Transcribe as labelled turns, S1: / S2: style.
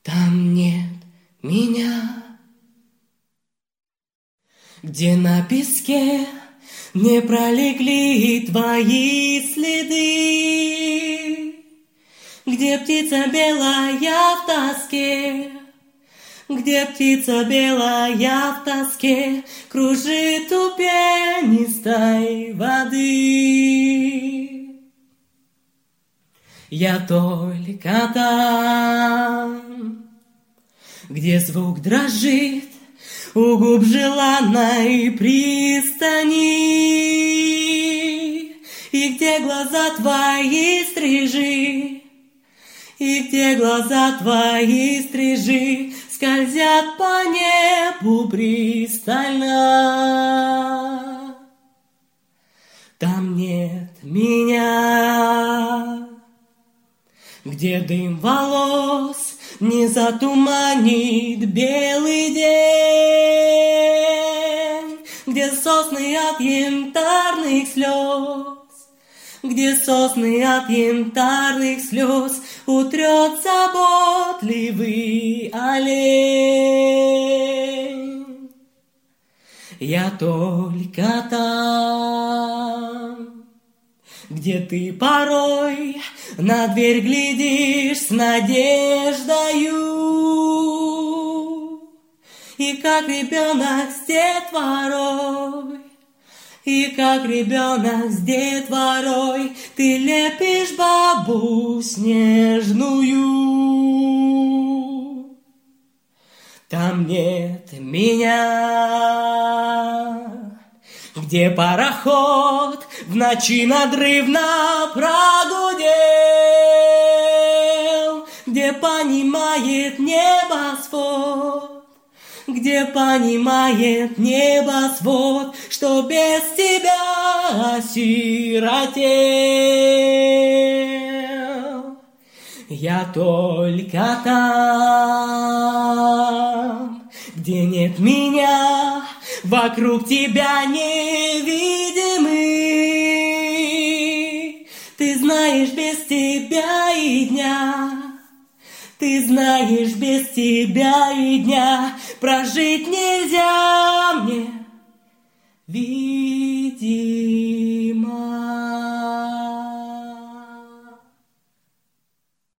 S1: Там нет меня. Где на песке не пролегли твои следы, где птица белая в тоске, где птица белая в тоске кружит у пенистой воды. Я только там, где звук дрожит у губ желанной пристани, и где глаза твои стрижи, и где глаза твои стрижи скользят по небу пристально. Там нет меня, где дым волос не затуманит белый день, где сосны от янтарных слез, где сосны от янтарных слез утрет заботливый олень. Я только там, где ты порой на дверь глядишь с надеждою, и как ребенок с детворой, и как ребенок с детворой ты лепишь бабу снежную. Там нет меня, где пароход в ночи надрывно прогудел, где понимает небосвод, где понимает небосвод, что без тебя осиротел. Я только там, где нет меня, вокруг тебя невидимый. Ты знаешь, без тебя и дня, ты знаешь, без тебя и дня прожить нельзя мне, видеть.